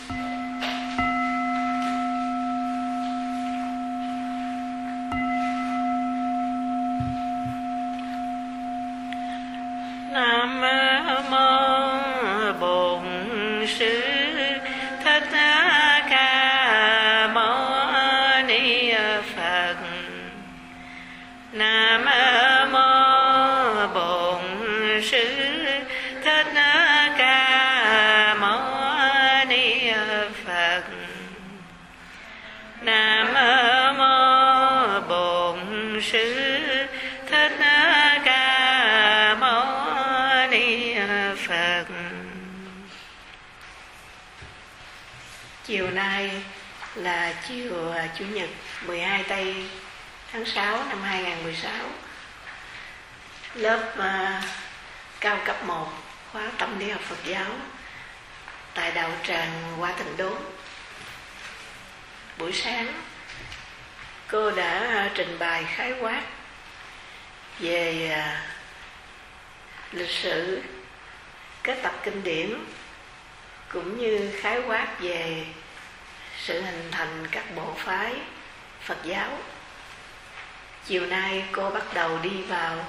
Nam mô Bổn Sư Thích Ca Mâu Ni Phật. Nam mô Bổn Sư Thích Ca Mâu Ni Phật. Nam mô Bổn Sư Thích Ca Mâu Ni Phật. Chiều nay là chiều Chủ nhật 12 tây tháng 6 năm 2016. Lớp cao cấp 1 khóa tâm lý học Phật giáo tại đạo tràng Hoa Thịnh Đốn. Buổi sáng cô đã trình bày khái quát về lịch sử kết tập kinh điển cũng như khái quát về sự hình thành các bộ phái Phật giáo. Chiều nay cô bắt đầu đi vào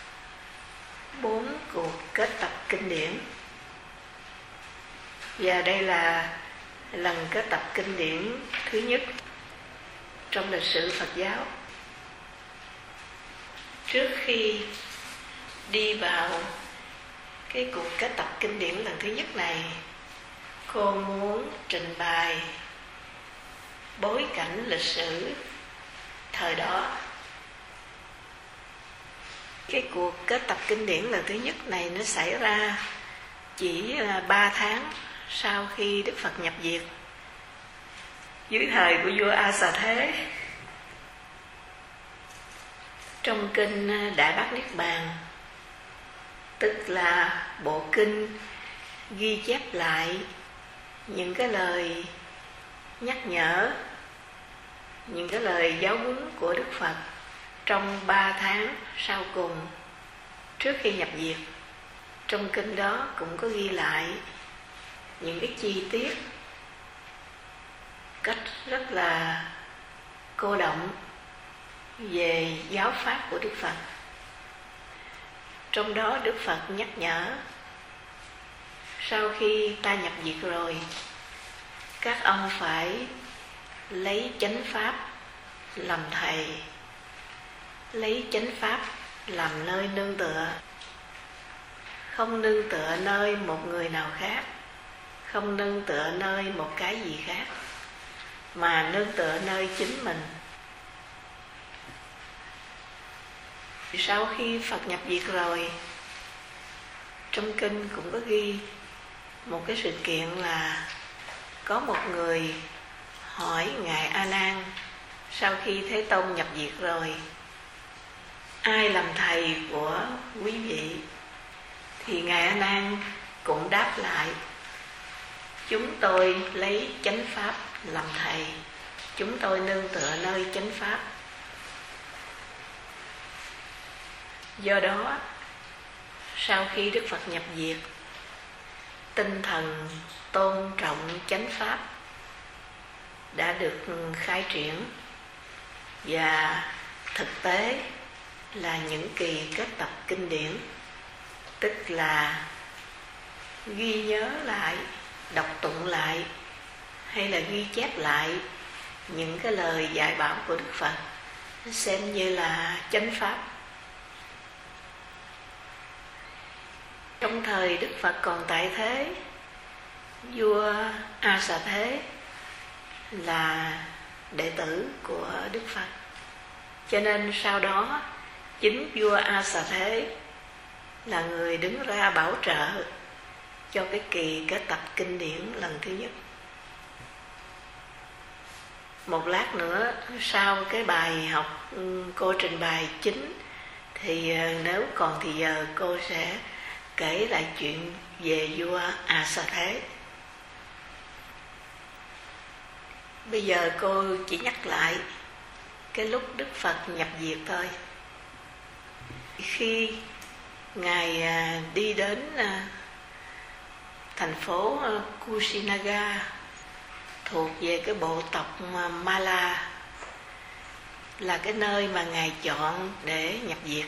4 cuộc kết tập kinh điển. Và đây là lần kết tập kinh điển thứ nhất trong lịch sử Phật giáo. Trước khi đi vào cái cuộc kết tập kinh điển lần thứ nhất này, cô muốn trình bày bối cảnh lịch sử thời đó. Cái cuộc kết tập kinh điển lần thứ nhất này nó xảy ra chỉ 3 tháng sau khi Đức Phật nhập diệt, dưới thời của vua A Xà Thế. Trong kinh Đại Bát Niết Bàn, tức là bộ kinh ghi chép lại những cái lời nhắc nhở, những cái lời giáo huấn của Đức Phật trong 3 tháng sau cùng trước khi nhập diệt. Trong kinh đó cũng có ghi lại những cái chi tiết cách rất là cô động về giáo pháp của Đức Phật. Trong đó Đức Phật nhắc nhở sau khi ta nhập diệt rồi, các ông phải lấy chánh pháp làm thầy, lấy chánh pháp làm nơi nương tựa, không nương tựa nơi một người nào khác, không nương tựa nơi một cái gì khác, mà nương tựa nơi chính mình. Sau khi Phật nhập diệt rồi, trong kinh cũng có ghi một cái sự kiện là có một người hỏi Ngài A Nan sau khi Thế Tôn nhập diệt rồi, ai làm thầy của quý vị? Thì Ngài A Nan cũng đáp lại, chúng tôi lấy chánh pháp làm thầy, chúng tôi nương tựa nơi chánh pháp. Do đó, sau khi Đức Phật nhập diệt, tinh thần tôn trọng chánh pháp đã được khai triển, và thực tế là những kỳ kết tập kinh điển, tức là ghi nhớ lại, đọc tụng lại hay là ghi chép lại những cái lời dạy bảo của Đức Phật, xem như là chánh pháp. Trong thời Đức Phật còn tại thế, vua A Xà Thế là đệ tử của Đức Phật, cho nên sau đó chính vua A Xà Thế là người đứng ra bảo trợ cho cái kỳ kết tập kinh điển lần thứ nhất. Một lát nữa sau cái bài học cô trình bày chính, thì nếu còn thì giờ cô sẽ kể lại chuyện về vua A Xà Thế. Bây giờ cô chỉ nhắc lại cái lúc Đức Phật nhập diệt thôi. Khi Ngài đi đến thành phố Kushinaga thuộc về cái bộ tộc Mala, là cái nơi mà Ngài chọn để nhập diệt.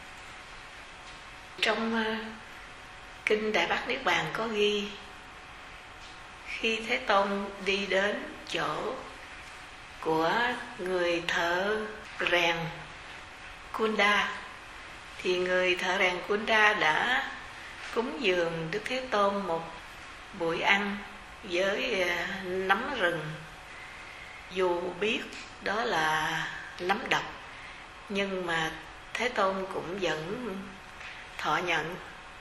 Trong Kinh Đại Bát Niết Bàn có ghi, khi Thế Tôn đi đến chỗ của người thợ rèn Kunda, thì người thợ rèn Kunda đã cúng dường Đức Thế Tôn một buổi ăn với nấm rừng. Dù biết đó là nấm độc, nhưng mà Thế Tôn cũng vẫn thọ nhận.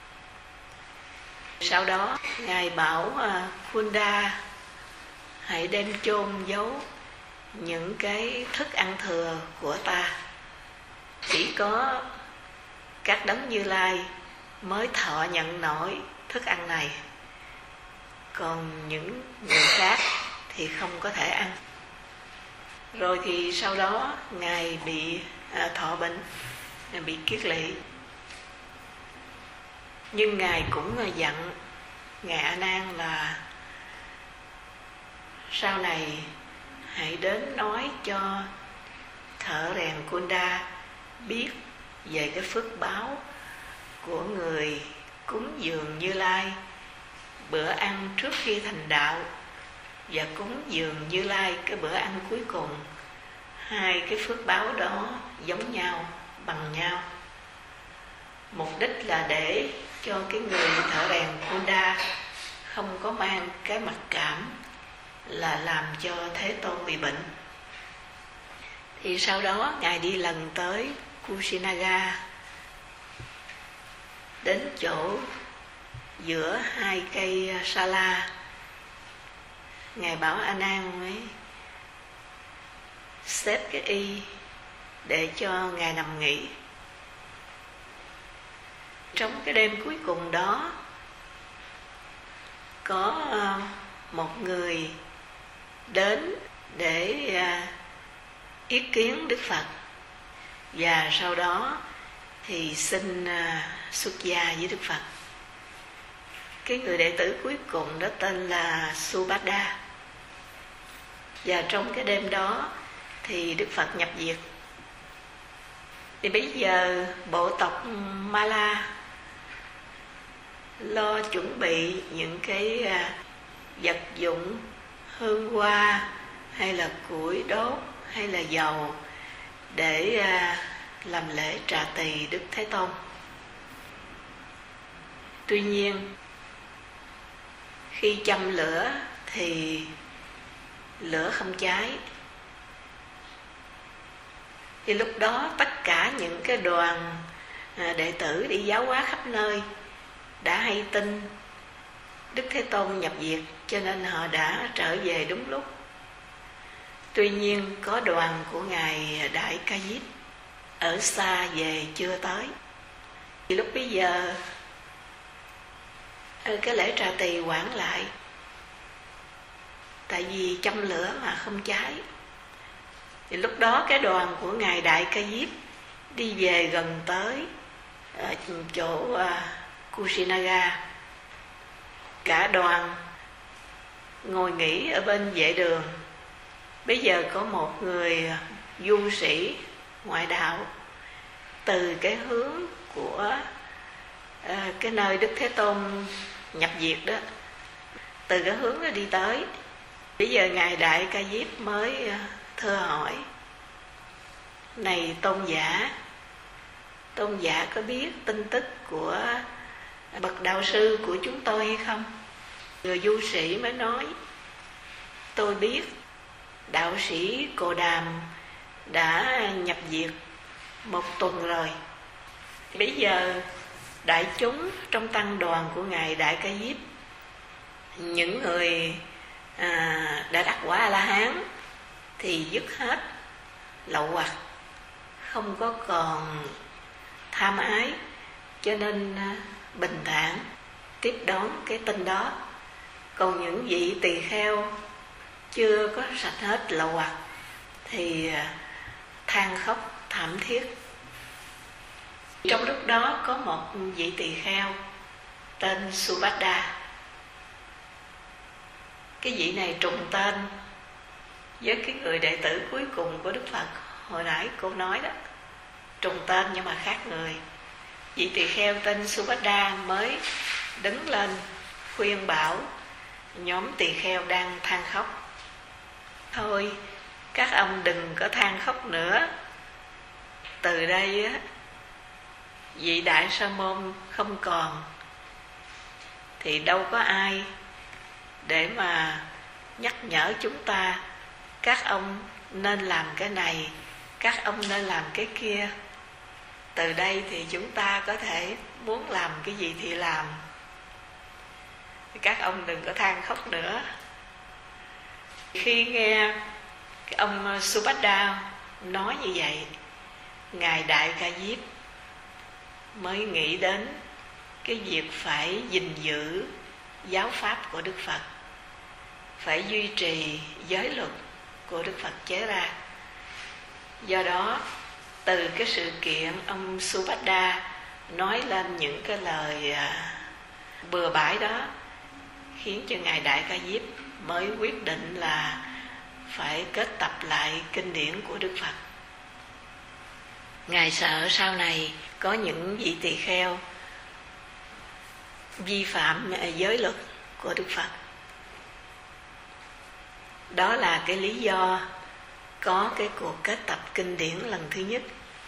Sau đó Ngài bảo Kunda hãy đem chôn giấu những cái thức ăn thừa của ta. Chỉ có các đấng Như Lai mới thọ nhận nổi thức ăn này, còn những người khác thì không có thể ăn. Rồi thì sau đó Ngài bị thọ bệnh, bị kiết lỵ. Nhưng Ngài cũng dặn Ngài A Nan là sau này hãy đến nói cho thợ rèn Kunda biết về cái phước báo của người cúng dường Như Lai bữa ăn trước khi thành đạo, và cúng dường Như Lai cái bữa ăn cuối cùng. Hai cái phước báo đó giống nhau, bằng nhau. Mục đích là để cho cái người thợ rèn Kunda không có mang cái mặc cảm là làm cho Thế Tôn bị bệnh. Thì sau đó Ngài đi lần tới Kushinaga, đến chỗ giữa hai cây Sala. Ngài bảo A Nan mới xếp cái y để cho Ngài nằm nghỉ. Trong cái đêm cuối cùng đó, có một người đến để ý kiến Đức Phật, và sau đó thì xin xuất gia với Đức Phật. Cái người đệ tử cuối cùng đó tên là Subhadda. Và trong cái đêm đó thì Đức Phật nhập diệt. Thì bây giờ bộ tộc Mala lo chuẩn bị những cái vật dụng, hương hoa hay là củi đốt hay là dầu để làm lễ trà tỳ Đức Thế Tôn. Tuy nhiên khi châm lửa thì lửa không cháy. Thì lúc đó tất cả những cái đoàn đệ tử đi giáo hóa khắp nơi đã hay tin Đức Thế Tôn nhập diệt, cho nên họ đã trở về đúng lúc. Tuy nhiên có đoàn của Ngài Đại Ca Diếp ở xa về chưa tới. Thì lúc bấy giờ cái lễ trà tỳ hoãn lại, tại vì châm lửa mà không cháy. Thì lúc đó cái đoàn của Ngài Đại Ca Diếp đi về gần tới chỗ Kushinaga. Cả đoàn ngồi nghỉ ở bên vệ đường. Bây giờ có một người du sĩ ngoại đạo từ cái hướng của cái nơi Đức Thế Tôn nhập diệt đó, từ cái hướng đó đi tới. Bây giờ Ngài Đại Ca Diếp mới thưa hỏi: này tôn giả có biết tin tức của bậc đạo sư của chúng tôi hay không? Người du sĩ mới nói: tôi biết đạo sĩ Cồ Đàm đã nhập diệt 1 tuần rồi. Bây giờ đại chúng trong tăng đoàn của Ngài Đại Ca Diếp, những người đã đắc quả A-la-hán thì dứt hết lậu hoặc, không có còn tham ái, cho nên bình thản tiếp đón cái tin đó. Còn những vị tỳ kheo chưa có sạch hết lậu hoặc thì than khóc thảm thiết. Trong lúc đó có một vị tỳ kheo tên Subhadda. cái vị này trùng tên với cái người đệ tử cuối cùng của Đức Phật. Hồi nãy cô nói đó, trùng tên nhưng mà khác người. Vị tỳ kheo tên Subhadda mới đứng lên khuyên bảo nhóm tỳ kheo đang than khóc: thôi các ông đừng có than khóc nữa. Từ đây á, vị Đại Sa Môn không còn thì đâu có ai để mà nhắc nhở chúng ta các ông nên làm cái này, các ông nên làm cái kia. Từ đây thì chúng ta có thể muốn làm cái gì thì làm. Các ông đừng có than khóc nữa. Khi nghe cái ông Subhadda nói như vậy, Ngài Đại Ca Diếp mới nghĩ đến cái việc phải gìn giữ giáo pháp của Đức Phật, phải duy trì giới luật của Đức Phật chế ra. Do đó, từ cái sự kiện ông Subhadda nói lên những cái lời bừa bãi đó, khiến cho Ngài Đại Ca Diếp mới quyết định là phải kết tập lại kinh điển của Đức Phật. Ngài sợ sau này có những vị tỳ kheo vi phạm giới luật của Đức Phật. Đó là cái lý do có cái cuộc kết tập kinh điển lần thứ nhất.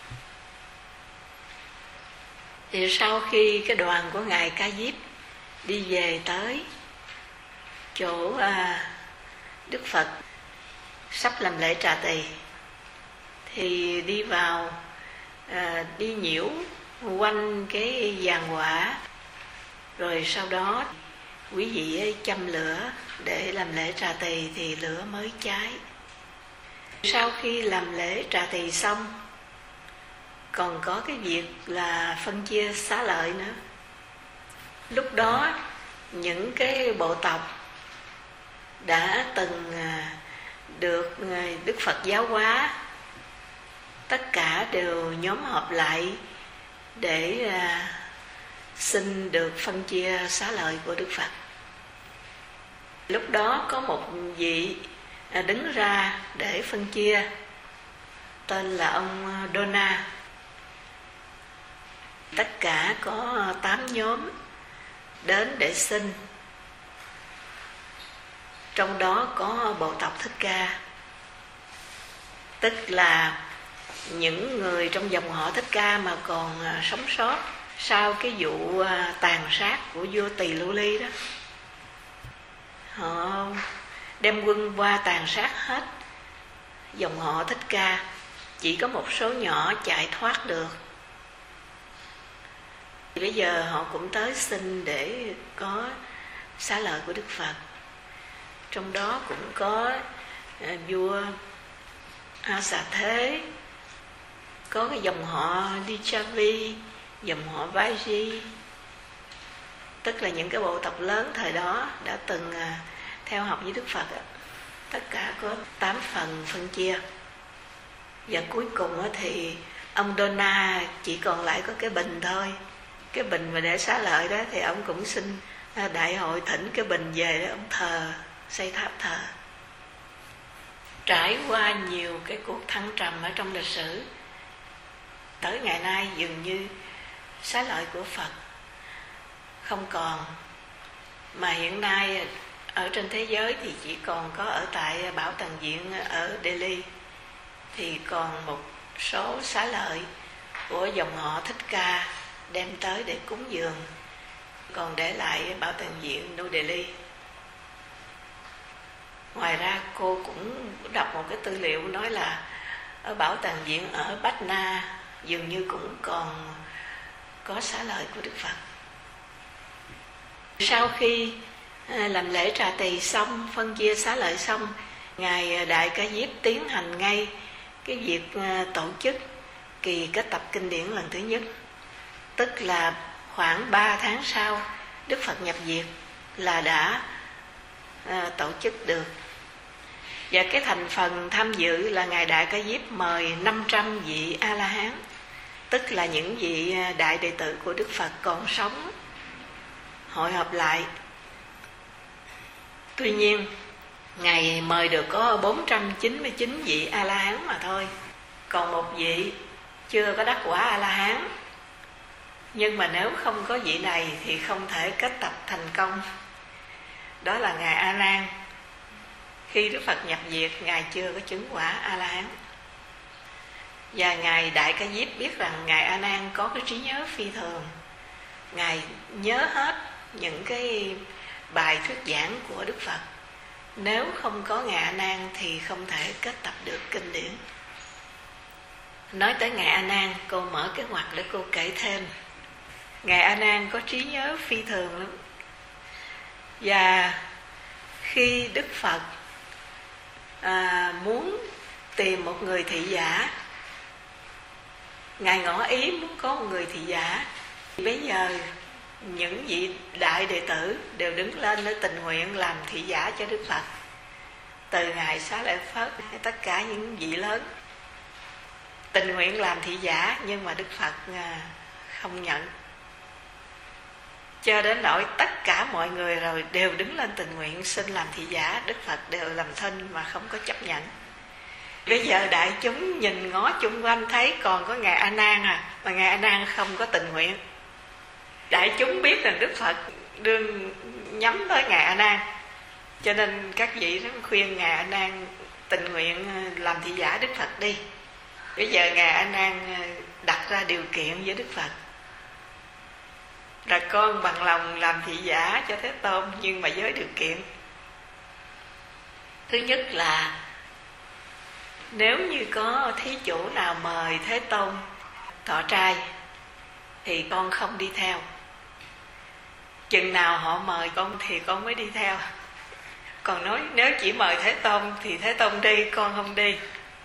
Thì sau khi cái đoàn của Ngài Ca Diếp đi về tới chỗ Đức Phật sắp làm lễ trà tỳ, thì đi vào đi nhiễu quanh cái giàn quả, rồi sau đó quý vị ấy châm lửa để làm lễ trà tỳ thì lửa mới cháy. Sau khi làm lễ trà tỳ xong, còn có cái việc là phân chia xá lợi nữa. Lúc đó những cái bộ tộc đã từng được Đức Phật giáo hóa, tất cả đều nhóm họp lại để xin được phân chia xá lợi của Đức Phật. Lúc đó có một vị đứng ra để phân chia, tên là ông Dona. Tất cả có 8 nhóm đến để xin. Trong đó có bộ tộc Thích Ca, tức là những người trong dòng họ Thích Ca mà còn sống sót sau cái vụ tàn sát của vua Tỳ Lưu Ly đó. Họ đem quân qua tàn sát hết dòng họ Thích Ca, chỉ có một số nhỏ chạy thoát được. Bây giờ họ cũng tới xin để có xá lợi của Đức Phật. Trong đó cũng có vua A Xà Thế, có cái dòng họ Lichavi, dòng họ Vaji, tức là những cái bộ tộc lớn thời đó đã từng theo học với Đức Phật. Tất cả có 8 phần phân chia. Và cuối cùng thì ông Dona chỉ còn lại có cái bình thôi. Cái bình mà để xá lợi đó thì ông cũng xin đại hội thỉnh cái bình về để ông thờ, xây tháp thờ. Trải qua nhiều cái cuộc thăng trầm ở trong lịch sử, tới ngày nay dường như xá lợi của Phật không còn. Mà hiện nay ở trên thế giới thì chỉ còn có ở tại Bảo Tàng Viện ở Delhi thì còn một số xá lợi của dòng họ Thích Ca đem tới để cúng dường, còn để lại Bảo Tàng Viện New Delhi. Ngoài ra cô cũng đọc một cái tư liệu nói là ở Bảo Tàng Viện ở Patna dường như cũng còn có xá lợi của Đức Phật. Sau khi làm lễ trà tỳ xong, phân chia xá lợi xong, Ngài Đại Ca Diếp tiến hành ngay cái việc tổ chức kỳ kết tập kinh điển lần thứ nhất. Tức là khoảng 3 tháng sau Đức Phật nhập diệt là đã tổ chức được. Và cái thành phần tham dự là Ngài Đại Ca Diếp mời 500 vị A-la-hán, tức là những vị đại đệ tử của Đức Phật còn sống, hội họp lại. Tuy nhiên Ngài mời được có 499 vị A-la-hán mà thôi. Còn một vị chưa có đắc quả A-la-hán. Nhưng mà nếu không có vị này thì không thể kết tập thành công. Đó là Ngài A-nan. Khi Đức Phật nhập diệt, Ngài chưa có chứng quả A-la-hán. Và Ngài Đại Ca Diếp biết rằng Ngài A-nan có cái trí nhớ phi thường. Ngài nhớ hết những cái bài thuyết giảng của Đức Phật. Nếu không có Ngài A-nan thì không thể kết tập được kinh điển. Nói tới Ngài A-nan, cô mở kế hoạch để cô kể thêm. Ngài A-nan có trí nhớ phi thường lắm. Và khi Đức Phật muốn tìm một người thị giả, Ngài ngỏ ý muốn có một người thị giả, thì bây giờ những vị đại đệ tử đều đứng lên để tình nguyện làm thị giả cho Đức Phật. Từ Ngài Xá Lợi Phất, tất cả những vị lớn tình nguyện làm thị giả, nhưng mà Đức Phật không nhận. Cho đến nỗi tất cả mọi người rồi đều đứng lên tình nguyện xin làm thị giả, Đức Phật đều làm thinh mà không có chấp nhận. Bây giờ đại chúng nhìn ngó chung quanh thấy còn có Ngài A-nan mà Ngài A-nan không có tình nguyện. Đại chúng biết rằng Đức Phật đương nhắm tới Ngài A-nan, cho nên các vị rất khuyên Ngài A-nan tình nguyện làm thị giả Đức Phật đi. Bây giờ Ngài A-nan đặt ra điều kiện với Đức Phật là con bằng lòng làm thị giả cho Thế Tôn, nhưng mà với điều kiện. Thứ nhất là nếu như có thí chủ nào mời Thế Tôn thọ trai thì con không đi theo. Chừng nào họ mời con thì con mới đi theo. Còn nói nếu chỉ mời Thế Tôn thì Thế Tôn đi, con không đi.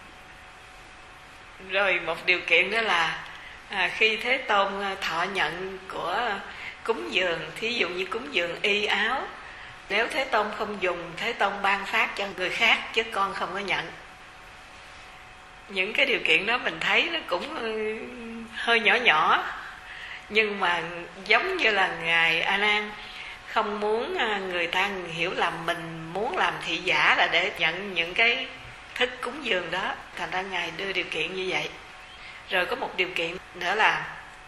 Rồi một điều kiện đó là khi Thế Tôn thọ nhận của cúng dường, thí dụ như cúng dường y áo, nếu Thế Tôn không dùng, Thế Tôn ban phát cho người khác, chứ con không có nhận. Những cái điều kiện đó mình thấy nó cũng hơi nhỏ nhỏ, nhưng mà giống như là Ngài A-nan không muốn người ta hiểu lầm mình muốn làm thị giả là để nhận những cái thức cúng dường đó, thành ra Ngài đưa điều kiện như vậy. Rồi có một điều kiện nữa là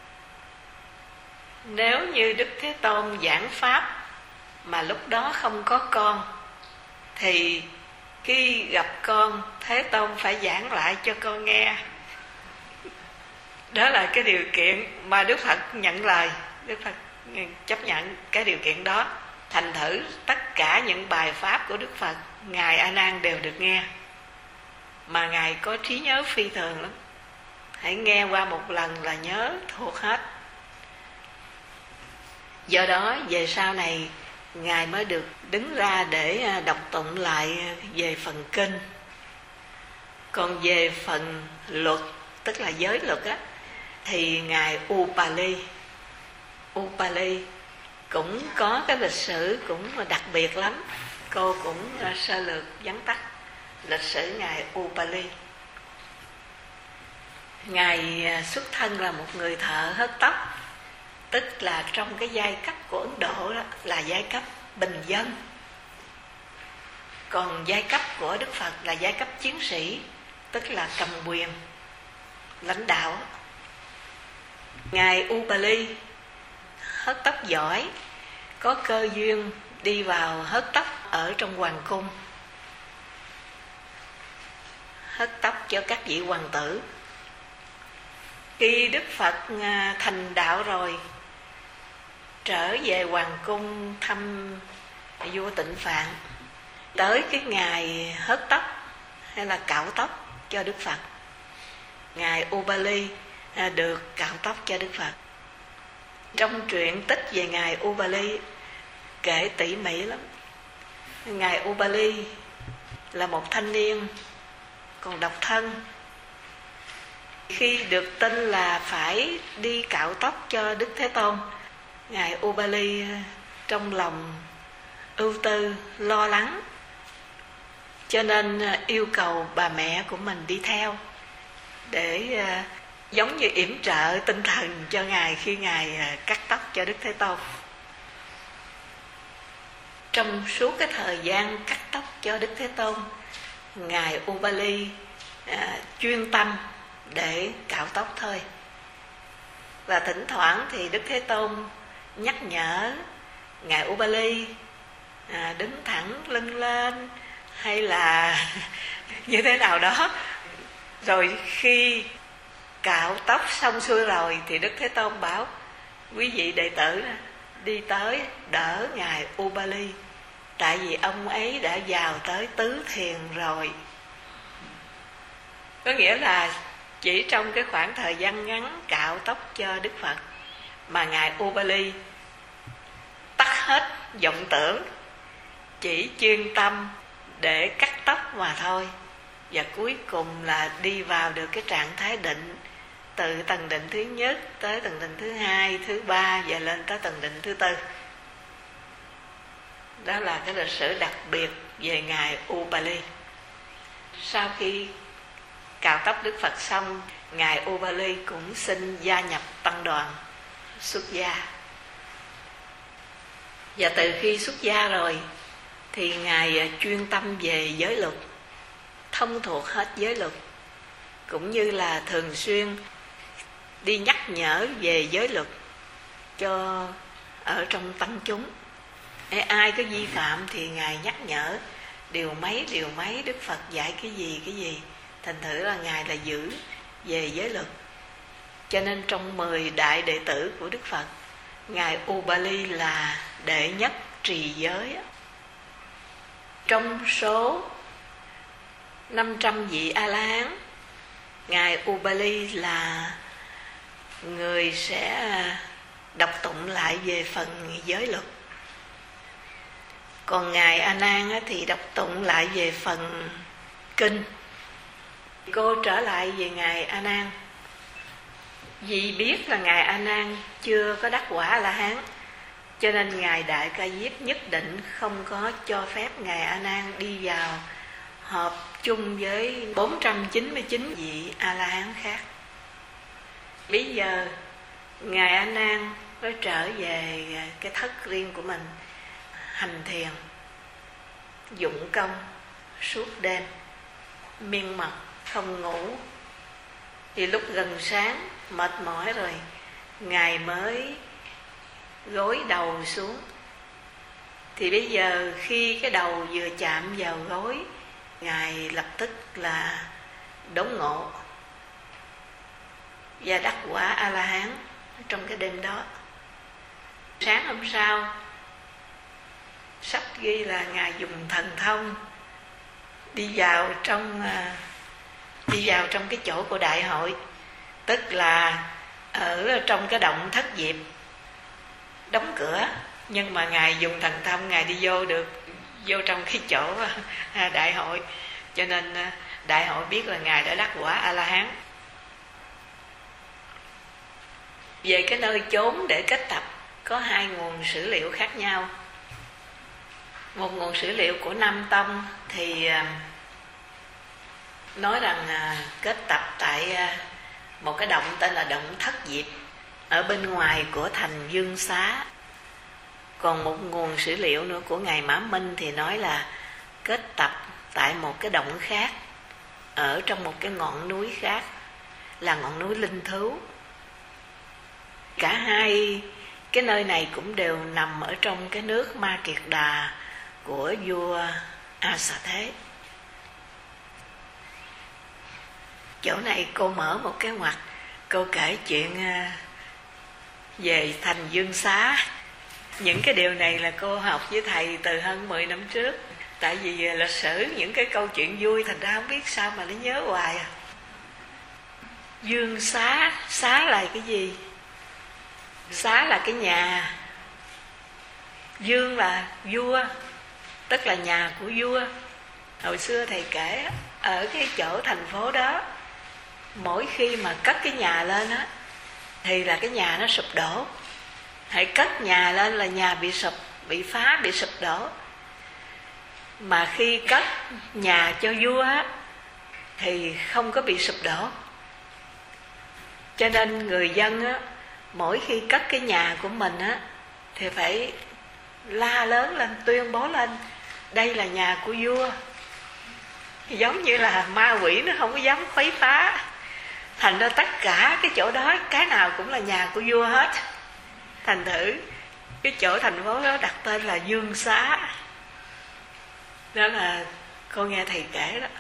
nếu như Đức Thế Tôn giảng pháp mà lúc đó không có con, thì khi gặp con, Thế Tôn phải giảng lại cho con nghe. Đó là cái điều kiện mà Đức Phật nhận lời. Đức Phật chấp nhận cái điều kiện đó. Thành thử tất cả những bài pháp của Đức Phật, Ngài A-nan đều được nghe. Mà Ngài có trí nhớ phi thường lắm. Hãy nghe qua một lần là nhớ thuộc hết. Do đó về sau này Ngài mới được đứng ra để đọc tụng lại về phần kinh. Còn về phần luật, tức là giới luật á, thì Ngài Upali cũng có cái lịch sử cũng đặc biệt lắm. Cô cũng sơ lược vắn tắt lịch sử Ngài Upali. Ngài xuất thân là một người thợ hớt tóc, tức là trong cái giai cấp của Ấn Độ đó là giai cấp bình dân. Còn giai cấp của Đức Phật là giai cấp chiến sĩ, tức là cầm quyền, lãnh đạo. Ngài Upali hớt tóc giỏi, có cơ duyên đi vào hớt tóc ở trong hoàng cung, hớt tóc cho các vị hoàng tử. Khi Đức Phật thành đạo rồi, trở về hoàng cung thăm vua Tịnh Phạn, tới cái ngày hớt tóc hay là cạo tóc cho Đức Phật, Ngài Upali được cạo tóc cho Đức Phật. Trong truyện tích về Ngài Upali kể tỉ mỉ lắm. Ngài Upali là một thanh niên còn độc thân. Khi được tin là phải đi cạo tóc cho Đức Thế Tôn, Ngài Upali trong lòng ưu tư, lo lắng, cho nên yêu cầu bà mẹ của mình đi theo để giống như yểm trợ tinh thần cho Ngài khi Ngài cắt tóc cho Đức Thế Tôn. trong suốt cái thời gian cắt tóc cho Đức Thế Tôn, ngài Upali chuyên tâm để cạo tóc thôi. Và thỉnh thoảng thì Đức Thế Tôn nhắc nhở ngài Upali đứng thẳng lưng lên hay là như thế nào đó. Rồi khi cạo tóc xong xuôi rồi thì Đức Thế Tôn bảo quý vị đệ tử đi tới đỡ ngài Upali, tại vì ông ấy đã vào tới tứ thiền rồi. Có nghĩa là chỉ trong cái khoảng thời gian ngắn cạo tóc cho Đức Phật mà ngài Upali tắt hết vọng tưởng, chỉ chuyên tâm để cắt tóc mà thôi. Và cuối cùng là đi vào được cái trạng thái định, từ tầng định thứ nhất tới tầng định thứ hai, thứ ba và lên tới tầng định thứ tư. Đó là cái lịch sử đặc biệt về ngài Upali. Sau khi cạo tóc Đức Phật xong, ngài Upali cũng xin gia nhập tăng đoàn xuất gia. Và từ khi xuất gia rồi thì ngài chuyên tâm về giới luật, thông thuộc hết giới luật, cũng như là thường xuyên đi nhắc nhở về giới luật cho ở trong tăng chúng. Ai có vi phạm thì ngài nhắc nhở điều mấy Đức Phật dạy cái gì. Thành thử là ngài là giữ về giới luật. Cho nên trong 10 đại đệ tử của Đức Phật, ngài Upali là đệ nhất trì giới. Trong số 500 vị A-la-hán, ngài Upali là người sẽ đọc tụng lại về phần giới luật. Còn ngài A Nan thì đọc tụng lại về phần kinh. Cô trở lại về ngài A Nan. Vì biết là ngài A Nan chưa có đắc quả A-la-hán, cho nên ngài Đại Ca Diếp nhất định không có cho phép ngài A Nan đi vào họp chung với 499 vị A-la-hán khác. Bây giờ ngài A Nan mới trở về cái thất riêng của mình, hành thiền, dụng công suốt đêm, miên mật không ngủ. Thì lúc gần sáng mệt mỏi rồi, ngài mới gối đầu xuống. Thì bây giờ khi cái đầu vừa chạm vào gối, ngài lập tức là đốn ngộ và đắc quả A-la-hán trong cái đêm đó. Sáng hôm sau, sách ghi là ngài dùng thần thông đi vào trong cái chỗ của đại hội, tức là ở trong cái động Thất Diệp đóng cửa, nhưng mà ngài dùng thần thông ngài đi vô trong cái chỗ đại hội, cho nên đại hội biết là ngài đã đắc quả A-la-hán. Về cái nơi chốn để kết tập có 2 nguồn sử liệu khác nhau. Một nguồn sử liệu của Nam Tông thì nói rằng kết tập tại một cái động tên là động Thất Diệp ở bên ngoài của thành Dương Xá. Còn một nguồn sử liệu nữa của ngài Mã Minh thì nói là kết tập tại một cái động khác ở trong một cái ngọn núi khác, là ngọn núi Linh Thứu. Cả hai cái nơi này cũng đều nằm ở trong cái nước Ma Kiệt Đà của vua A Xà Thế. Chỗ này cô mở một cái ngoặt, cô kể chuyện về thành Dương Xá. Những cái điều này là cô học với thầy từ hơn 10 năm trước. Tại vì lịch sử những cái câu chuyện vui, thành ra không biết sao mà nó nhớ hoài à. Dương Xá, xá là cái gì? Xá là cái nhà. Dương là vua, tức là nhà của vua. Hồi xưa thầy kể ở cái chỗ thành phố đó, mỗi khi mà cất cái nhà lên á thì là cái nhà nó sụp đổ. Hãy cất nhà lên là nhà bị sụp, bị phá, bị sụp đổ. Mà khi cất nhà cho vua á thì không có bị sụp đổ. Cho nên người dân á, mỗi khi cất cái nhà của mình á thì phải la lớn lên, tuyên bố lên đây là nhà của vua. Giống như là ma quỷ nó không có dám khuấy phá, thành ra tất cả cái chỗ đó cái nào cũng là nhà của vua hết. Thành thử cái chỗ thành phố đó đặt tên là Dương Xá. Đó là con nghe thầy kể đó.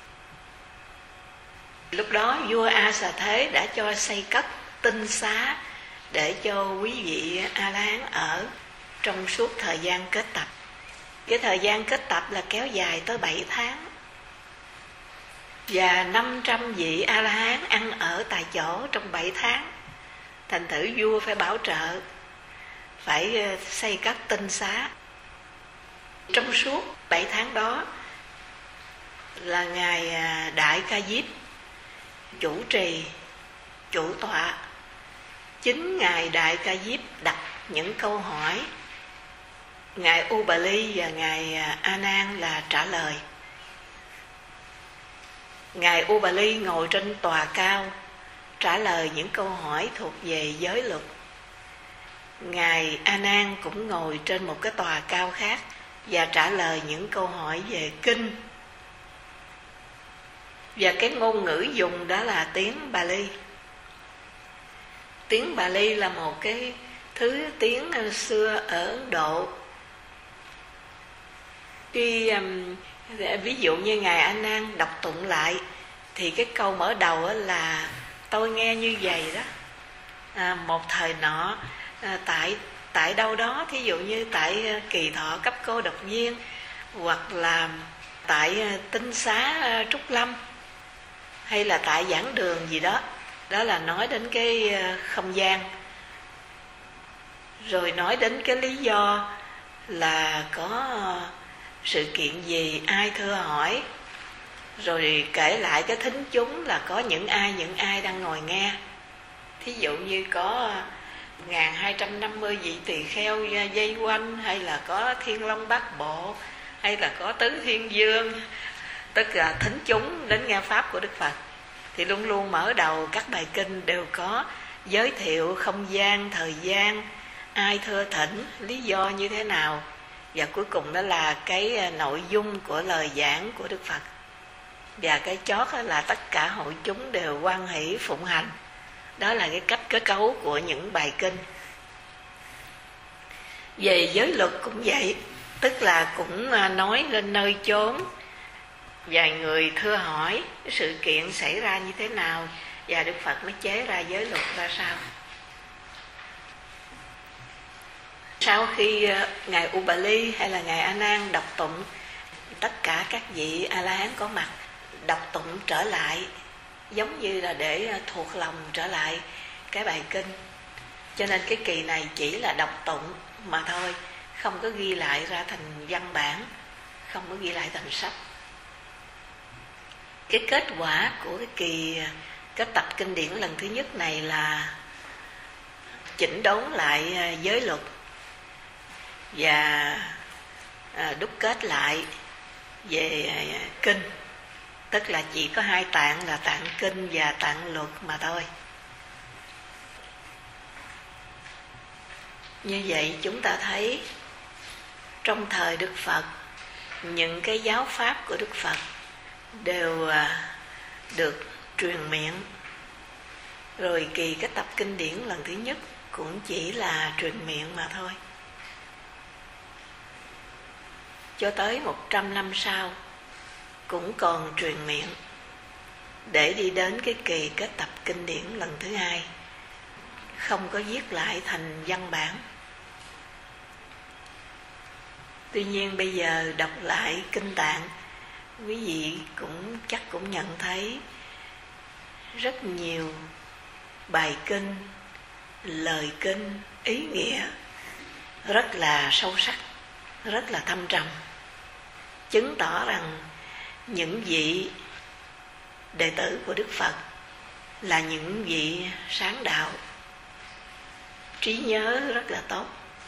Lúc đó vua A Xà Thế đã cho xây cất tinh xá để cho quý vị A-la-hán ở trong suốt thời gian kết tập. Cái thời gian kết tập là kéo dài tới 7 tháng. Và 500 vị A-la-hán ăn ở tại chỗ trong 7 tháng. Thành thử vua phải bảo trợ, phải xây cất tinh xá. Trong suốt 7 tháng đó là Ngài Đại Ca Diếp chủ trì, chủ tọa. Chính Ngài Đại Ca Diếp đặt những câu hỏi, Ngài U-bà-li và Ngài A-nan là trả lời. Ngài U-bà-li ngồi trên tòa cao trả lời những câu hỏi thuộc về giới luật. Ngài A-nan cũng ngồi trên một cái tòa cao khác và trả lời những câu hỏi về kinh. Và cái ngôn ngữ dùng đó là tiếng Bà-li. Tiếng Bà-li là một cái thứ tiếng xưa ở Ấn Độ. Khi ví dụ như Ngài A-nan đọc tụng lại thì cái câu mở đầu là tôi nghe như vậy đó. Một thời nọ tại đâu đó, thí dụ như tại Kỳ Thọ cấp cô độc viên, hoặc là tại tinh xá Trúc Lâm, hay là tại giảng đường gì đó. Đó là nói đến cái không gian, rồi nói đến cái lý do là có sự kiện gì, ai thưa hỏi, rồi kể lại cái thính chúng là có những ai đang ngồi nghe. Thí dụ như có 1250 vị tỳ kheo dây quanh, hay là có Thiên Long Bát Bộ, hay là có Tứ Thiên Dương, tất cả thính chúng đến nghe pháp của Đức Phật. Thì luôn luôn mở đầu các bài kinh đều có giới thiệu không gian, thời gian, ai thưa thỉnh, lý do như thế nào, và cuối cùng đó là cái nội dung của lời giảng của Đức Phật. Và cái chót là tất cả hội chúng đều hoan hỷ phụng hành. Đó là cái cách kết cấu của những bài kinh. Về giới luật cũng vậy, tức là cũng nói lên nơi chốn, vài người thưa hỏi sự kiện xảy ra như thế nào, và Đức Phật mới chế ra giới luật ra sao. Sau khi Ngài U-bà-li hay là Ngài A-nan đọc tụng, tất cả các vị A-la-hán có mặt đọc tụng trở lại, giống như là để thuộc lòng trở lại cái bài kinh. Cho nên cái kỳ này chỉ là đọc tụng mà thôi, không có ghi lại ra thành văn bản, không có ghi lại thành sách. Cái kết quả của cái kỳ kết tập kinh điển lần thứ nhất này là chỉnh đốn lại giới luật và đúc kết lại về kinh. Tức là chỉ có 2 tạng là tạng kinh và tạng luật mà thôi. Như vậy chúng ta thấy trong thời Đức Phật, những cái giáo pháp của Đức Phật đều được truyền miệng. Rồi kỳ cái tập kinh điển lần thứ nhất cũng chỉ là truyền miệng mà thôi. Cho tới 100 năm sau cũng còn truyền miệng, để đi đến cái kỳ kết tập kinh điển lần thứ hai, không có viết lại thành văn bản. Tuy nhiên bây giờ đọc lại kinh tạng, quý vị chắc cũng nhận thấy rất nhiều bài kinh, lời kinh, ý nghĩa rất là sâu sắc, rất là thâm trầm, chứng tỏ rằng những vị đệ tử của Đức Phật là những vị sáng đạo, trí nhớ rất là tốt.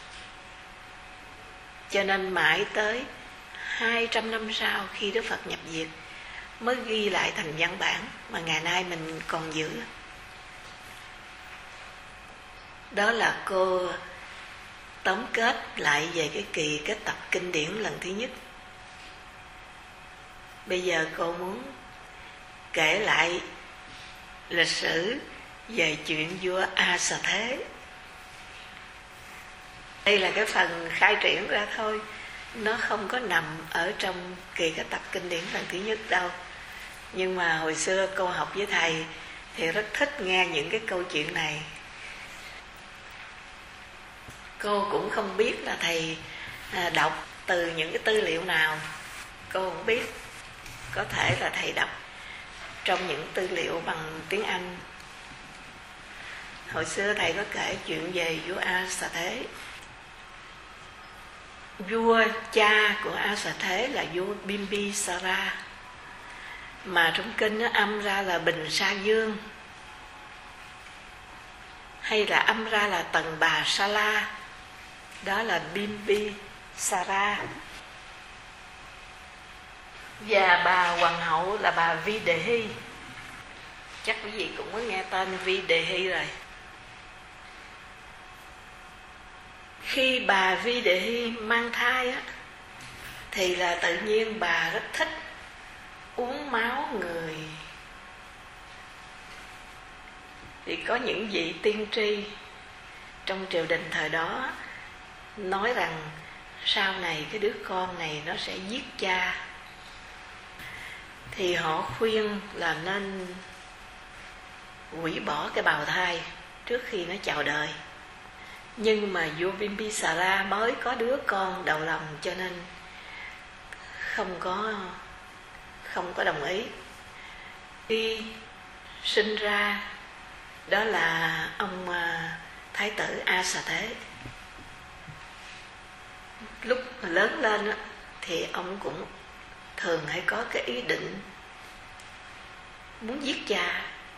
Cho nên mãi tới 200 năm sau khi Đức Phật nhập diệt mới ghi lại thành văn bản mà ngày nay mình còn giữ. Đó là cô tóm kết lại về cái kỳ kết tập kinh điển lần thứ nhất. Bây giờ cô muốn kể lại lịch sử về chuyện vua A Xà Thế. Đây là cái phần khai triển ra thôi, nó không có nằm ở trong kỳ kết tập kinh điển lần thứ nhất đâu. Nhưng mà hồi xưa cô học với thầy thì rất thích nghe những cái câu chuyện này. Cô cũng không biết là thầy đọc từ những cái tư liệu nào, cô không biết. Có thể là thầy đọc trong những tư liệu bằng tiếng Anh. Hồi xưa thầy có kể chuyện về vua A Xà Thế. Vua cha của A Xà Thế là vua Bimbisara, mà trong kinh nó âm ra là Bình Sa Dương, hay là âm ra là Tần Bà Sa La, đó là Bimbisara. Và bà hoàng hậu là bà Videhi. Chắc quý vị cũng có nghe tên Videhi rồi. Khi bà Videhi mang thai á, thì là tự nhiên bà rất thích uống máu người. Thì có những vị tiên tri trong triều đình thời đó nói rằng sau này cái đứa con này nó sẽ giết cha. Thì họ khuyên là nên hủy bỏ cái bào thai trước khi nó chào đời. Nhưng mà vua Bimbisara mới có đứa con đầu lòng, cho nên không có đồng ý. Khi sinh ra đó là ông thái tử A Xà Thế. Lúc lớn lên thì ông cũng thường hay có cái ý định muốn giết cha.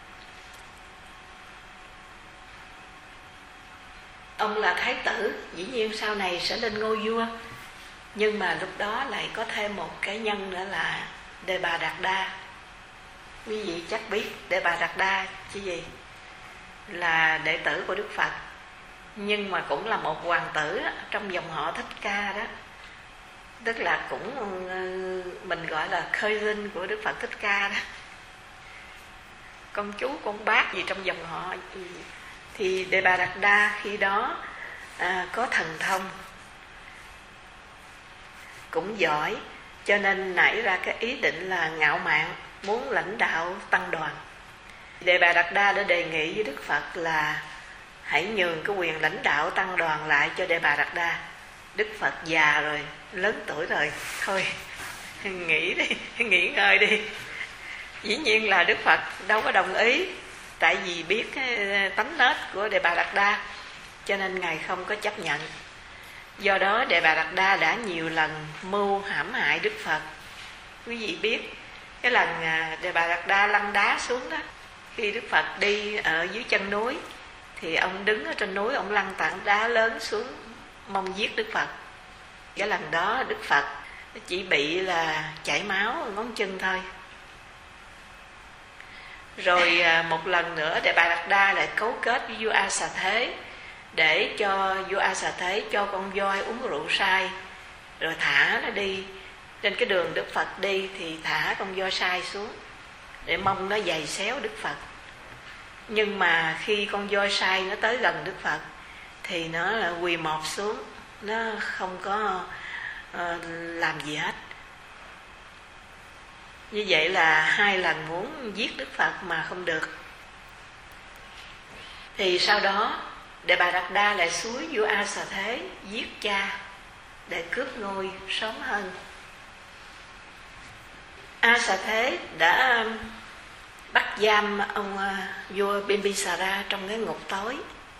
Ông là thái tử, dĩ nhiên sau này sẽ lên ngôi vua. Nhưng mà lúc đó lại có thêm một cái nhân nữa là Đề Bà Đạt Đa. Quý vị chắc biết Đề Bà Đạt Đa chứ gì? Là đệ tử của Đức Phật, nhưng mà cũng là một hoàng tử trong dòng họ Thích Ca đó. Tức là cũng mình gọi là khơi linh của Đức Phật Thích Ca đó. Con chú con bác gì trong dòng họ. Thì Đề Bà Đạt Đa khi đó có thần thông, cũng giỏi, cho nên nảy ra cái ý định là ngạo mạn, muốn lãnh đạo tăng đoàn. Đề Bà Đạt Đa đã đề nghị với Đức Phật là hãy nhường cái quyền lãnh đạo tăng đoàn lại cho Đề Bà Đạt Đa. Đức Phật già rồi, lớn tuổi rồi, thôi nghỉ đi, nghỉ ngơi đi. Dĩ nhiên là Đức Phật đâu có đồng ý, tại vì biết cái tánh nết của Đề Bà Đạt Đa, cho nên Ngài không có chấp nhận. Do đó Đề Bà Đạt Đa đã nhiều lần mưu hãm hại Đức Phật. Quý vị biết cái lần Đề Bà Đạt Đa lăn đá xuống đó, khi Đức Phật đi ở dưới chân núi, thì ông đứng ở trên núi, ông lăn tảng đá lớn xuống mong giết Đức Phật. Cái lần đó Đức Phật chỉ bị là chảy máu ngón chân thôi. Rồi một lần nữa Đề Bà Đạt Đa lại cấu kết với vua A Xà Thế, để cho vua A Xà Thế cho con voi uống rượu sai, rồi thả nó đi. Trên cái đường Đức Phật đi thì thả con voi sai xuống, để mong nó giày xéo Đức Phật. Nhưng mà khi con voi sai nó tới gần Đức Phật thì nó là quỳ mọp xuống, nó không có làm gì hết. Như vậy là 2 lần muốn giết Đức Phật mà không được. Thì sau đó Đề Bà Đạt Đa lại xúi vua A Xà Thế giết cha để cướp ngôi sớm hơn. A Xà Thế đã bắt giam ông vua Bimbisara trong cái ngục tối.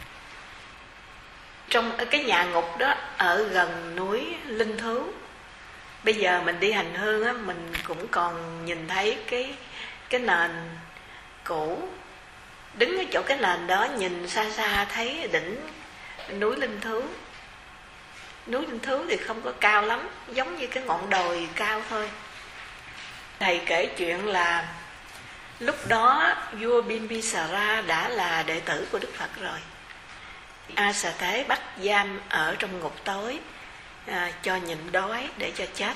Trong cái nhà ngục đó ở gần núi Linh Thú. Bây giờ mình đi hành hương á, mình cũng còn nhìn thấy cái nền cũ. Đứng ở chỗ cái nền đó, nhìn xa xa thấy đỉnh núi Linh Thú. Núi Linh Thú thì không có cao lắm, giống như cái ngọn đồi cao thôi. Thầy kể chuyện là lúc đó vua Bimbisara đã là đệ tử của Đức Phật rồi. A Xà Thế bắt giam ở trong ngục tối, cho nhịn đói để cho chết.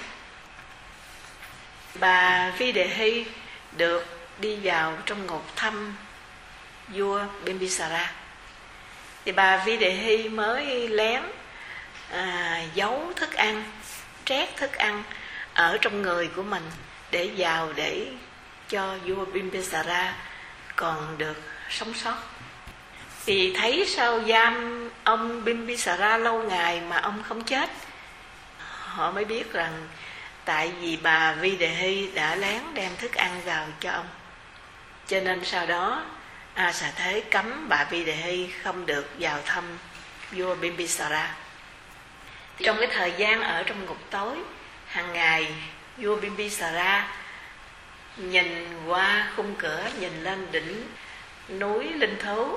Bà Vi Đề Hy được đi vào trong ngục thăm vua Bimbisara. Thì bà Vi Đề Hy mới lén giấu thức ăn, trét thức ăn ở trong người của mình để vào để cho vua Bimbisara còn được sống sót. Thì thấy sao giam ông Bimbisara lâu ngày mà ông không chết, họ mới biết rằng tại vì bà Vi Đề Hy đã lén đem thức ăn vào cho ông. Cho nên sau đó A Xà Thế cấm bà Vi Đề Hy không được vào thăm vua Bimbisara. Trong cái thời gian ở trong ngục tối, hàng ngày vua Bimbisara nhìn qua khung cửa, nhìn lên đỉnh núi Linh Thú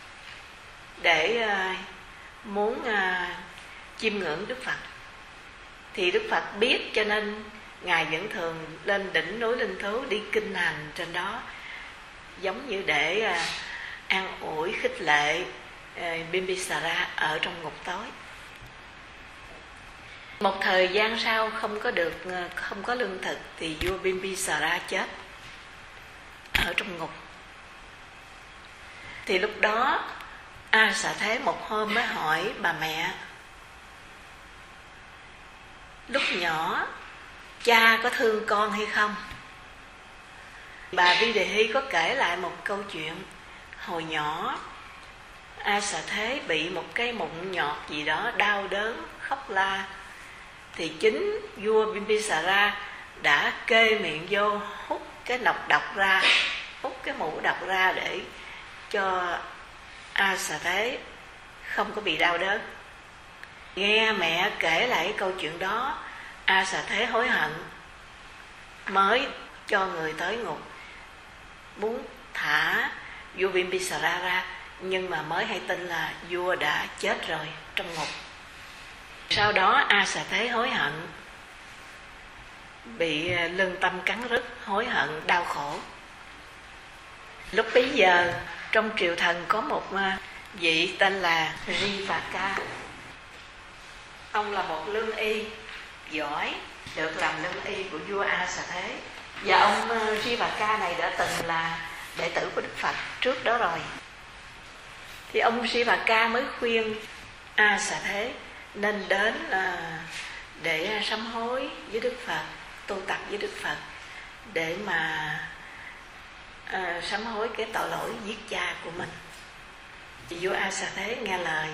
để muốn chiêm ngưỡng Đức Phật. Thì Đức Phật biết, cho nên Ngài vẫn thường lên đỉnh núi Linh Thú đi kinh hành trên đó, giống như để an ủi khích lệ Bimbisara ở trong ngục tối. Một thời gian sau không có lương thực thì vua Bimbisara chết ở trong ngục. Thì lúc đó A Xà Thế một hôm mới hỏi bà mẹ: lúc nhỏ cha có thương con hay không? Bà Vi Đề Hy có kể lại một câu chuyện. Hồi nhỏ A Xà Thế bị một cái mụn nhọt gì đó, đau đớn khóc la. Thì chính vua Bimbisara đã kê miệng vô, hút cái nọc độc ra, hút cái mũ độc ra để cho A Xà Thế không có bị đau đớn. Nghe mẹ kể lại cái câu chuyện đó, A Xà Thế hối hận, mới cho người tới ngục muốn thả vua Bimbisara ra, nhưng mà mới hay tin là vua đã chết rồi trong ngục. Sau đó A Xà Thế hối hận, bị lương tâm cắn rứt, hối hận đau khổ. Lúc bấy giờ trong triều thần có một vị tên là Jivaka. Ông là một lương y giỏi, được làm lương y của vua A Xà Thế. Và ông Jivaka này đã từng là đệ tử của Đức Phật trước đó rồi. Thì ông Jivaka mới khuyên A Xà Thế nên đến để sám hối với Đức Phật, tu tập với Đức Phật, để mà sám hối cái tội lỗi giết cha của mình. Thì vua A Xà Thế nghe lời,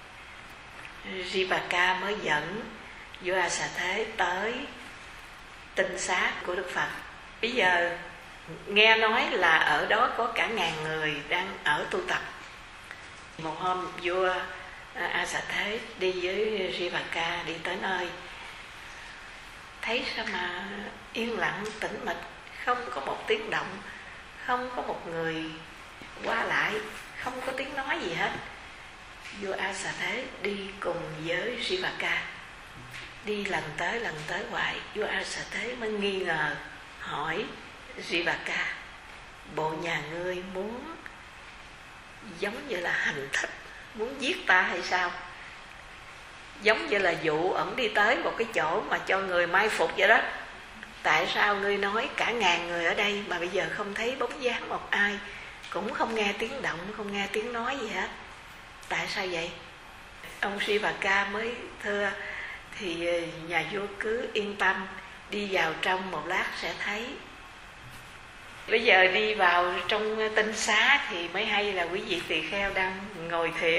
Jivaka mới dẫn vua A Xà Thế tới tinh xá của Đức Phật. Bây giờ nghe nói là ở đó có cả 1000 người đang ở tu tập. Một hôm vua A Xà Thế đi với Jivaka đi tới nơi, thấy sao mà yên lặng tĩnh mịch, không có một tiếng động, không có một người qua lại, không có tiếng nói gì hết. Vua A Xà Thế đi cùng với Jivaka, đi lần tới hoài. Vua A Xà Thế mới nghi ngờ, hỏi Jivaka: bộ nhà ngươi muốn giống như là hành thích, muốn giết ta hay sao? Giống như là dụ ổng đi tới một cái chỗ mà cho người mai phục vậy đó. Tại sao ngươi nói cả 1000 người ở đây mà bây giờ không thấy bóng dáng một ai, cũng không nghe tiếng động, không nghe tiếng nói gì hết? Tại sao vậy? Ông Jivaka mới thưa: thì nhà vua cứ yên tâm, đi vào trong một lát sẽ thấy. Bây giờ đi vào trong tinh xá thì mới hay là quý vị tỳ kheo đang ngồi thiền,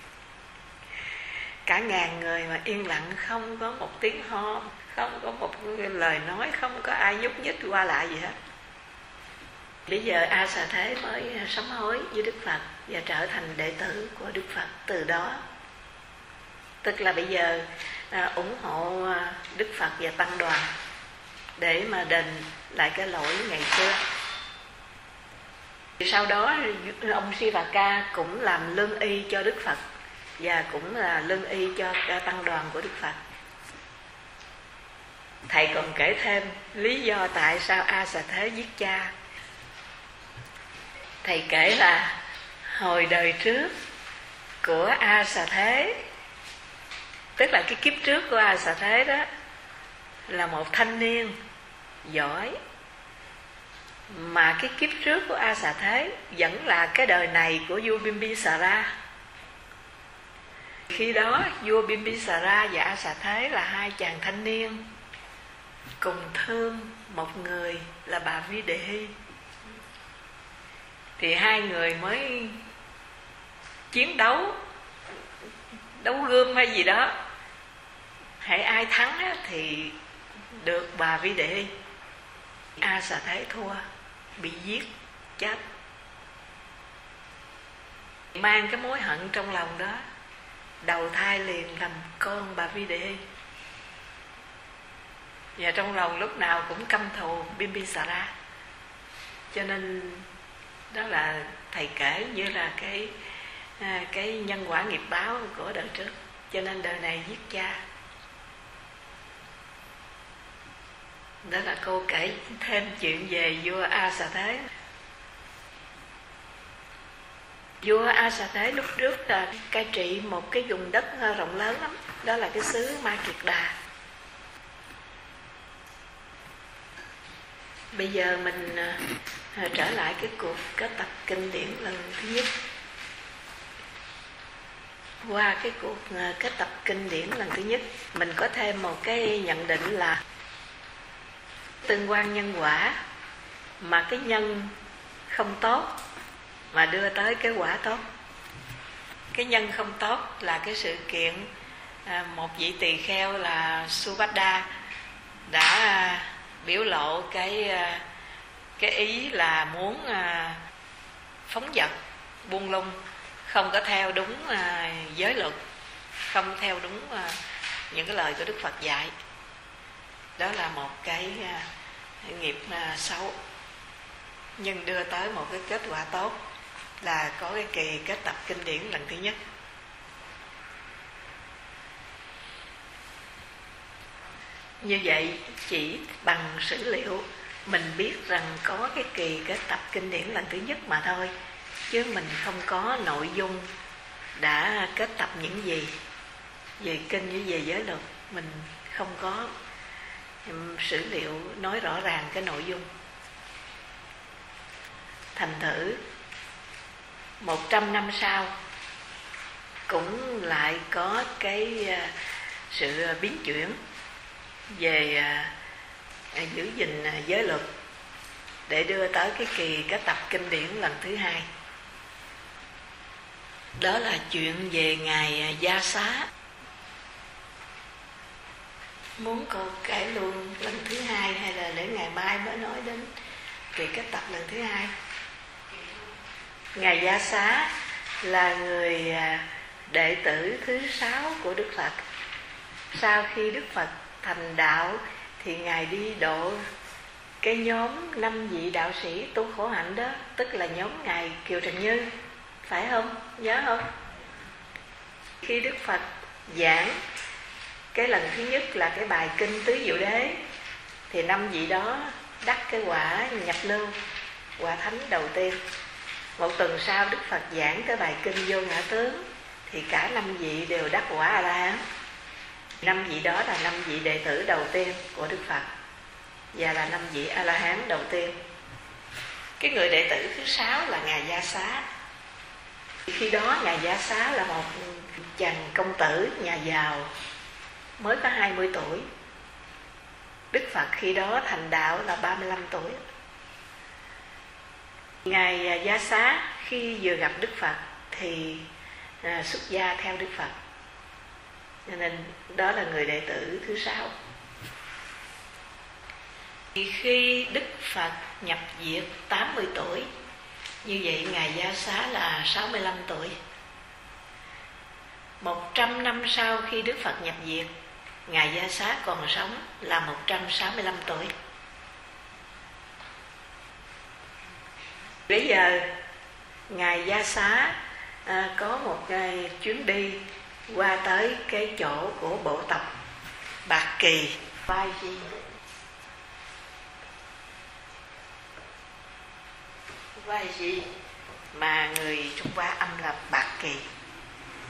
cả 1000 người mà yên lặng, không có một tiếng ho, không có một lời nói, không có ai nhúc nhích qua lại gì hết. Bây giờ A Xà Thế mới sám hối với Đức Phật và trở thành đệ tử của Đức Phật từ đó. Tức là bây giờ ủng hộ Đức Phật và Tăng đoàn để mà đền lại cái lỗi ngày xưa. Sau đó ông Jivaka cũng làm lương y cho Đức Phật và cũng là lương y cho Tăng đoàn của Đức Phật. Thầy còn kể thêm lý do tại sao A Xà Thế giết cha. Thầy kể là hồi đời trước của A Xà Thế, tức là cái kiếp trước của A Xà Thế đó, là một thanh niên giỏi, mà cái kiếp trước của A Xà Thế vẫn là cái đời này của vua Bimbisara. Khi đó vua Bimbisara và A Xà Thế là hai chàng thanh niên cùng thương một người là bà Vi Đề Hy. Thì hai người mới chiến đấu gươm hay gì đó, hễ ai thắng thì được bà Vi Đề Hy. A Xà Thế thua, bị giết chết, mang cái mối hận trong lòng đó, đầu thai liền làm con bà Vi Đề Hy, và trong lòng lúc nào cũng căm thù Bimbisara. Cho nên đó là thầy kể như là cái nhân quả nghiệp báo của đời trước, cho nên đời này giết cha. Đó là cô kể thêm chuyện về vua A Xà Thế. Vua A Xà Thế lúc trước là cai trị một cái vùng đất rộng lớn lắm, đó là cái xứ Ma Kiệt Đà. Bây giờ mình trở lại cái cuộc kết tập kinh điển lần thứ nhất. Qua cái cuộc kết tập kinh điển lần thứ nhất, mình có thêm một cái nhận định là tương quan nhân quả, mà cái nhân không tốt mà đưa tới cái quả tốt. Cái nhân không tốt là cái sự kiện một vị tỳ kheo là Subhadda đã biểu lộ cái ý là muốn phóng dật, buông lung, không có theo đúng giới luật, không theo đúng những cái lời của Đức Phật dạy. Đó là một cái nghiệp xấu, nhưng đưa tới một cái kết quả tốt là có cái kỳ kết tập kinh điển lần thứ nhất. Như vậy chỉ bằng sử liệu mình biết rằng có cái kỳ kết tập kinh điển lần thứ nhất mà thôi, chứ mình không có nội dung đã kết tập những gì về kinh với về giới luật. Mình không có sử liệu nói rõ ràng cái nội dung. Thành thử 100 năm sau cũng lại có cái sự biến chuyển về giữ gìn giới luật để đưa tới cái kỳ kết tập kinh điển lần thứ hai. Đó là chuyện về ngài Gia Xá. Muốn cô kể luôn lần thứ hai hay là để ngày mai mới nói đến kỳ kết tập lần thứ hai? Ngài Gia Xá là người đệ tử thứ 6 của Đức Phật. Sau khi Đức Phật thành đạo thì ngài đi độ cái nhóm 5 vị đạo sĩ tu khổ hạnh đó, tức là nhóm ngài Kiều Trần Như, phải không? Nhớ không? Khi Đức Phật giảng cái lần thứ nhất là cái bài kinh Tứ Diệu Đế, thì 5 vị đó đắc cái quả nhập lưu, quả thánh đầu tiên. Một tuần sau Đức Phật giảng cái bài kinh Vô Ngã Tướng, thì cả 5 vị đều đắc quả A-la-hán. 5 vị đó là 5 vị đệ tử đầu tiên của Đức Phật, và là 5 vị A-la-hán đầu tiên. Cái người đệ tử thứ 6 là ngài Gia Xá. Khi đó ngài Gia Xá là một chàng công tử nhà giàu, mới có 20 tuổi. Đức Phật khi đó thành đạo là 35 tuổi. Ngài Gia Xá khi vừa gặp Đức Phật thì xuất gia theo Đức Phật, cho nên đó là người đệ tử thứ 6. Thì khi Đức Phật nhập diệt 80 tuổi, như vậy ngài Gia Xá là 65 tuổi. 100 năm sau khi Đức Phật nhập diệt, ngài Gia Xá còn sống là 165 tuổi. Bây giờ ngài Gia Xá có một chuyến đi qua tới cái chỗ của bộ tộc Bạc Kỳ, Vai Di. Vai Di mà người Trung Hoa âm là Bạc Kỳ.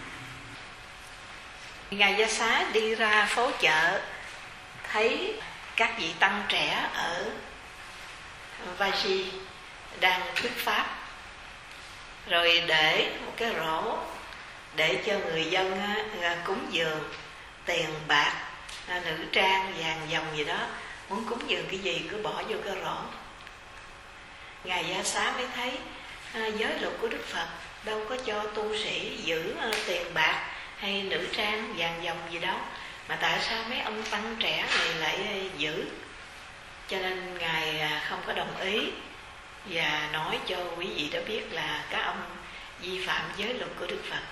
Ngài Gia Xá đi ra phố chợ, thấy các vị tăng trẻ ở Vaji đang thuyết pháp, rồi để một cái rổ để cho người dân cúng dường tiền bạc, nữ trang, vàng dòng gì đó, muốn cúng dường cái gì cứ bỏ vô cái rổ. Ngài Gia Xá mới thấy giới luật của Đức Phật đâu có cho tu sĩ giữ tiền bạc hay nữ trang vàng dòng gì đâu, mà tại sao mấy ông tăng trẻ này lại giữ? Cho nên Ngài không có đồng ý và nói cho quý vị đã biết là các ông vi phạm giới luật của Đức Phật.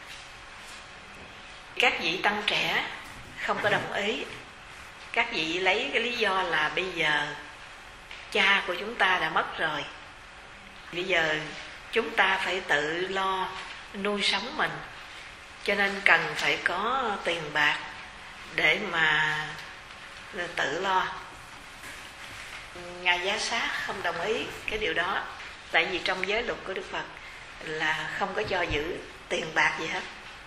Các vị tăng trẻ không có đồng ý. Các vị lấy cái lý do là bây giờ cha của chúng ta đã mất rồi, bây giờ chúng ta phải tự lo nuôi sống mình, cho nên cần phải có tiền bạc để mà tự lo. Ngài Gia Xá không đồng ý cái điều đó, tại vì trong giới luật của Đức Phật là không có cho giữ tiền bạc gì hết.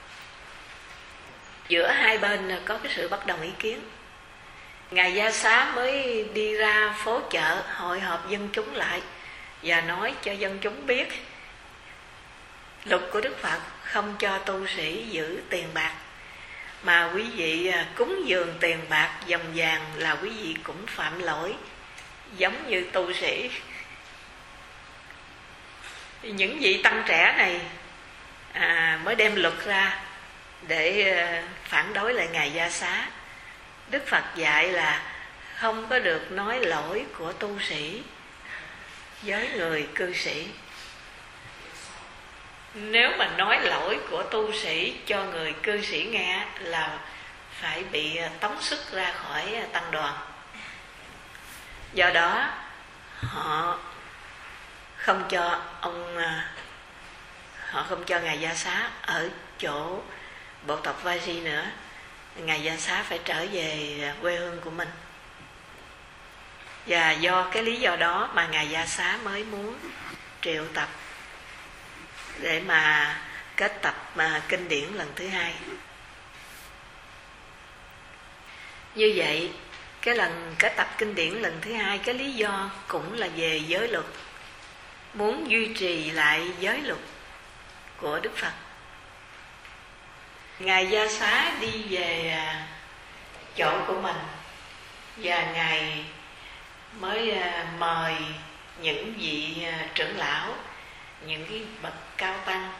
Giữa hai bên có cái sự bất đồng ý kiến. Ngài Gia Xá mới đi ra phố chợ hội họp dân chúng lại và nói cho dân chúng biết luật của Đức Phật không cho tu sĩ giữ tiền bạc, mà quý vị cúng dường tiền bạc dòng vàng là quý vị cũng phạm lỗi giống như tu sĩ. Những vị tăng trẻ này mới đem luật ra để phản đối lại Ngài Gia Xá. Đức Phật dạy là không có được nói lỗi của tu sĩ với người cư sĩ. Nếu mà nói lỗi của tu sĩ cho người cư sĩ nghe là phải bị tống xuất ra khỏi tăng đoàn. Do đó họ không cho Ngài Gia Xá ở chỗ bộ tộc Vaji nữa. Ngài Gia Xá phải trở về quê hương của mình. Và do cái lý do đó mà Ngài Gia Xá mới muốn triệu tập để mà kết tập kinh điển lần thứ hai. Như vậy, cái lần kết tập kinh điển lần thứ hai, cái lý do cũng là về giới luật, muốn duy trì lại giới luật của Đức Phật. Ngài Gia Xá đi về chỗ của mình và Ngài mới mời những vị trưởng lão, những cái bậc cao tăng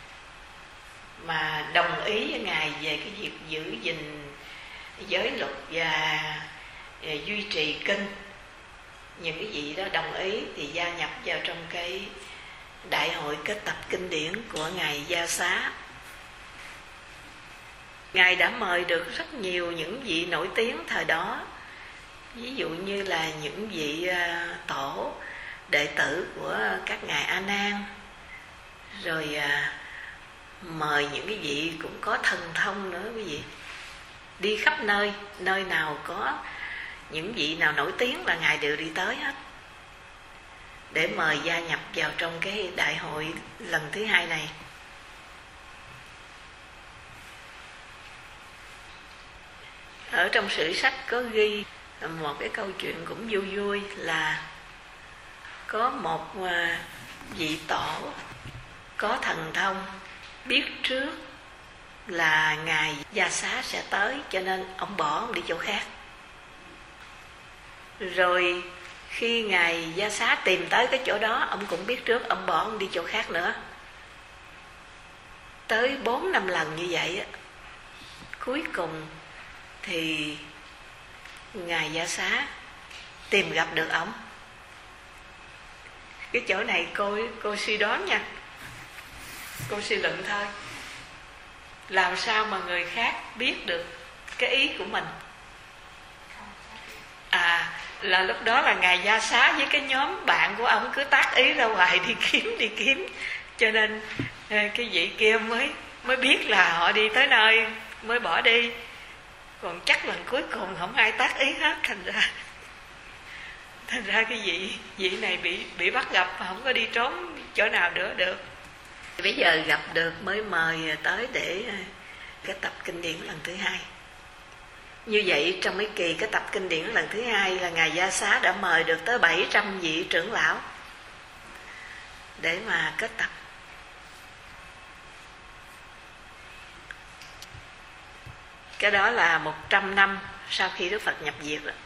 mà đồng ý với Ngài về cái việc giữ gìn giới luật và duy trì kinh. Những cái vị đó đồng ý thì gia nhập vào trong cái đại hội kết tập kinh điển của Ngài Gia Xá. Ngài đã mời được rất nhiều những vị nổi tiếng thời đó, ví dụ như là những vị tổ đệ tử của các ngài A Nan, rồi mời những cái vị cũng có thần thông nữa quý vị. Đi khắp nơi, nơi nào có những vị nào nổi tiếng là Ngài đều đi tới hết, để mời gia nhập vào trong cái đại hội lần thứ hai này. Ở trong sử sách có ghi một cái câu chuyện cũng vui vui, là có một vị tổ có thần thông biết trước là Ngài Gia Xá sẽ tới, cho nên ông bỏ ông đi chỗ khác. Rồi khi Ngài Gia Xá tìm tới cái chỗ đó, ông cũng biết trước, ông bỏ ông đi chỗ khác nữa. Tới 4-5 lần như vậy, cuối cùng thì Ngài Gia Xá tìm gặp được ông. Cái chỗ này cô suy đoán nha, cô suy luận thôi. Làm sao mà người khác biết được cái ý của mình? Là lúc đó là Ngài Gia Xá với cái nhóm bạn của ông cứ tác ý ra ngoài đi kiếm, cho nên cái vị kia mới biết là họ đi tới nơi mới bỏ đi. Còn chắc lần cuối cùng không ai tác ý hết, thành ra cái vị này bị bắt gặp mà không có đi trốn chỗ nào nữa được. Bây giờ gặp được mới mời tới để cái tập kinh điển lần thứ hai. Như vậy trong cái kỳ cái tập kinh điển lần thứ hai là Ngài Gia Xá đã mời được tới 700 vị trưởng lão để mà kết tập. Cái đó là 100 năm sau khi Đức Phật nhập diệt rồi.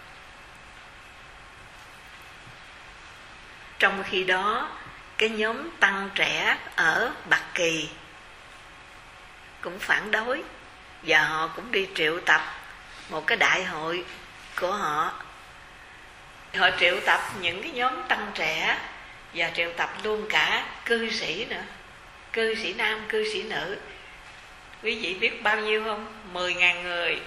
Trong khi đó, cái nhóm tăng trẻ ở Bạc Kỳ cũng phản đối, và họ cũng đi triệu tập một cái đại hội của họ. Họ triệu tập những cái nhóm tăng trẻ và triệu tập luôn cả cư sĩ nữa, cư sĩ nam, cư sĩ nữ. Quý vị biết bao nhiêu không? 10.000 người.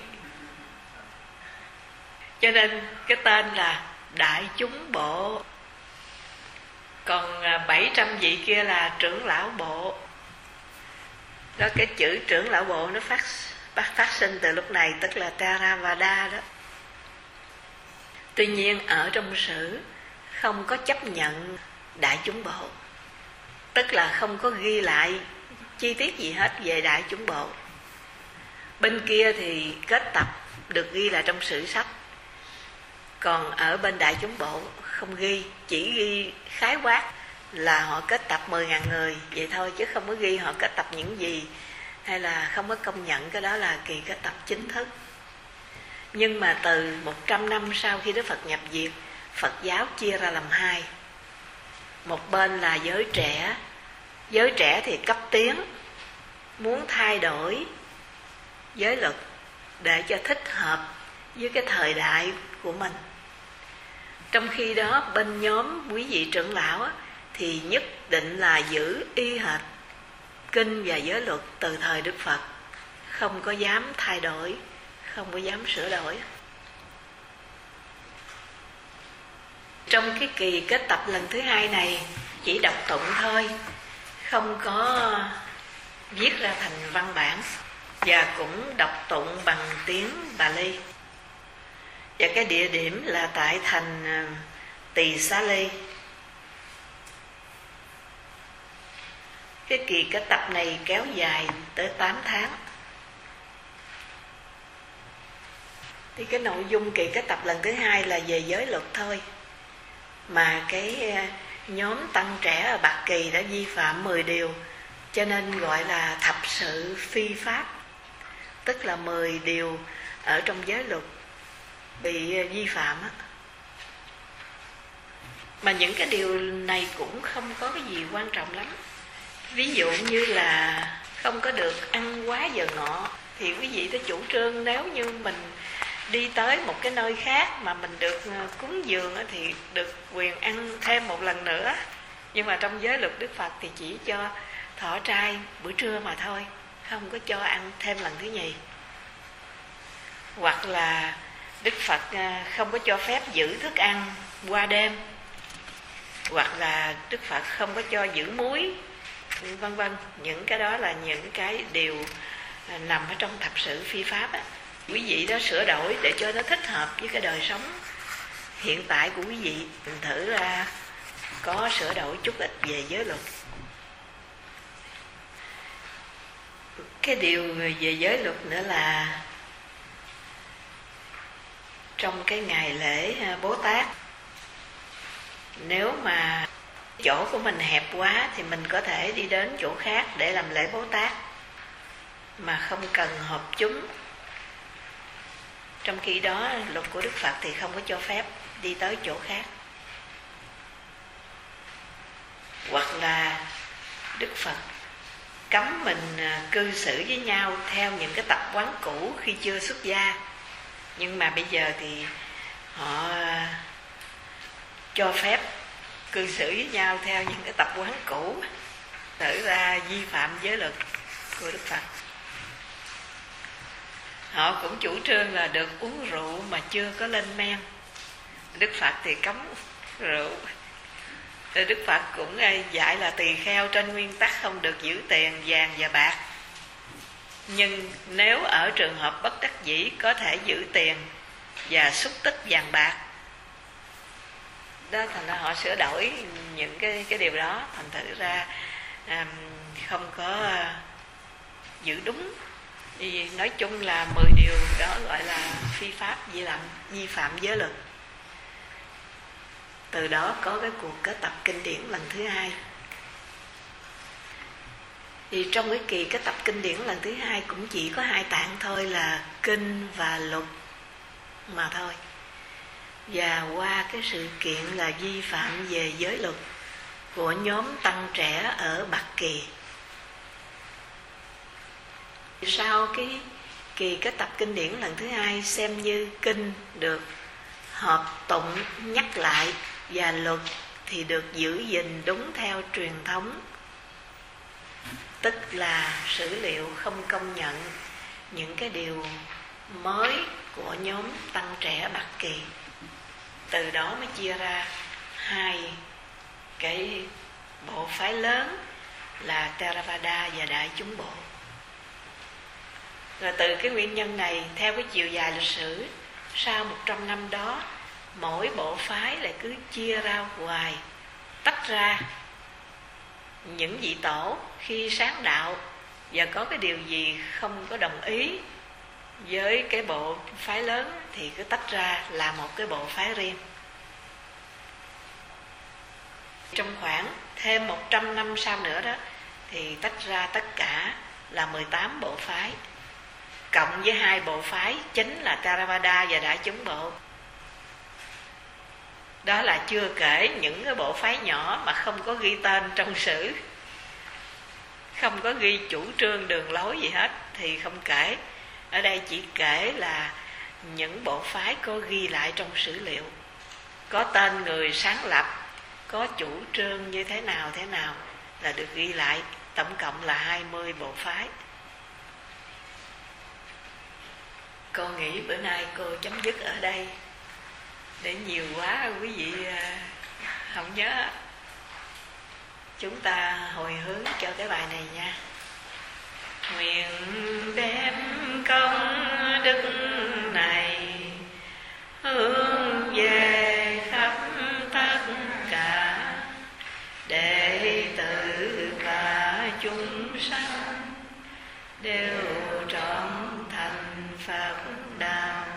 Cho nên cái tên là Đại Chúng Bộ. Còn 700 vị kia là trưởng lão bộ. Đó, cái chữ trưởng lão bộ nó phát sinh từ lúc này, tức là Theravada đó. Tuy nhiên ở trong sử không có chấp nhận Đại Chúng Bộ, tức là không có ghi lại chi tiết gì hết về Đại Chúng Bộ. Bên kia thì kết tập được ghi là trong sử sách, còn ở bên Đại Chúng Bộ không ghi, chỉ ghi khái quát là họ kết tập 10.000 người vậy thôi, chứ không có ghi họ kết tập những gì, hay là không có công nhận cái đó là kỳ kết tập chính thức. Nhưng mà từ 100 năm sau khi Đức Phật nhập diệt, Phật giáo chia ra làm hai. Một bên là giới trẻ. Giới trẻ thì cấp tiến, muốn thay đổi giới luật để cho thích hợp với cái thời đại của mình. Trong khi đó bên nhóm quý vị trưởng lão thì nhất định là giữ y hệt kinh và giới luật từ thời Đức Phật, không có dám thay đổi, không có dám sửa đổi. Trong cái kỳ kết tập lần thứ hai này chỉ đọc tụng thôi, không có viết ra thành văn bản, và cũng đọc tụng bằng tiếng Bali. Và cái địa điểm là tại thành Tỳ Xá Ly. Cái kỳ kết tập này kéo dài tới 8 tháng. Thì cái nội dung kỳ kết tập lần thứ hai là về giới luật thôi, mà cái nhóm tăng trẻ ở Bạc Kỳ đã vi phạm 10 điều, cho nên gọi là thập sự phi pháp, tức là 10 điều ở trong giới luật bị vi phạm á. Mà những cái điều này cũng không có cái gì quan trọng lắm. Ví dụ như là không có được ăn quá giờ ngọ, thì quý vị có chủ trương nếu như mình đi tới một cái nơi khác mà mình được cúng dường thì được quyền ăn thêm một lần nữa. Nhưng mà trong giới luật Đức Phật thì chỉ cho thọ trai bữa trưa mà thôi, không có cho ăn thêm lần thứ nhì. Hoặc là Đức Phật không có cho phép giữ thức ăn qua đêm, hoặc là Đức Phật không có cho giữ muối, vân vân. Những cái đó là những cái điều nằm ở trong thập sự phi pháp á. Quý vị đó sửa đổi để cho nó thích hợp với cái đời sống hiện tại của quý vị. Mình thử ra có sửa đổi chút ít về giới luật. Cái điều về giới luật nữa là trong cái ngày lễ Bố Tát, nếu mà chỗ của mình hẹp quá thì mình có thể đi đến chỗ khác để làm lễ Bố Tát mà không cần họp chúng. Trong khi đó luật của Đức Phật thì không có cho phép đi tới chỗ khác. Hoặc là Đức Phật cấm mình cư xử với nhau theo những cái tập quán cũ khi chưa xuất gia, nhưng mà bây giờ thì họ cho phép cư xử với nhau theo những cái tập quán cũ, tự ra vi phạm giới luật của Đức Phật. Họ cũng chủ trương là được uống rượu mà chưa có lên men. Đức Phật thì cấm rượu. Đức Phật cũng dạy là tỳ kheo trên nguyên tắc không được giữ tiền vàng và bạc, nhưng nếu ở trường hợp bất đắc dĩ có thể giữ tiền và xúc tích vàng bạc. Đó, thành ra họ sửa đổi những cái điều đó, thành thử ra không có giữ đúng Thì nói chung là 10 điều đó gọi là phi pháp, vi phạm giới luật. Từ đó có cái cuộc kết tập kinh điển lần thứ hai. Thì trong cái kỳ kết tập kinh điển lần thứ hai cũng chỉ có 2 tạng thôi, là kinh và luật mà thôi. Và qua cái sự kiện là vi phạm về giới luật của nhóm tăng trẻ ở Bạc Kỳ, sau cái kỳ kết tập kinh điển lần thứ hai, xem như kinh được hợp tụng nhắc lại và luật thì được giữ gìn đúng theo truyền thống, tức là sử liệu không công nhận những cái điều mới của nhóm tăng trẻ Bạc Kỳ. Từ đó mới chia ra 2 cái bộ phái lớn là Theravada và Đại chúng bộ. Rồi từ cái nguyên nhân này, theo cái chiều dài lịch sử, sau 100 năm đó, mỗi bộ phái lại cứ chia ra hoài, tách ra. Những vị tổ khi sáng đạo và có cái điều gì không có đồng ý với cái bộ phái lớn thì cứ tách ra là một cái bộ phái riêng. Trong khoảng thêm 100 năm sau nữa đó thì tách ra tất cả là 18 bộ phái, cộng với 2 bộ phái chính là Theravada và Đại chúng bộ. Đó là chưa kể những cái bộ phái nhỏ mà không có ghi tên trong sử, không có ghi chủ trương đường lối gì hết thì không kể. Ở đây chỉ kể là những bộ phái có ghi lại trong sử liệu, có tên người sáng lập, có chủ trương như thế nào là được ghi lại. Tổng cộng là 20 bộ phái. Cô nghĩ bữa nay cô chấm dứt ở đây, để nhiều quá quý vị không nhớ. Chúng ta hồi hướng cho cái bài này nha. Nguyện đem công đức này hướng về khắp tất cả đệ tử và chúng sanh đều trọn thành Phật đạo.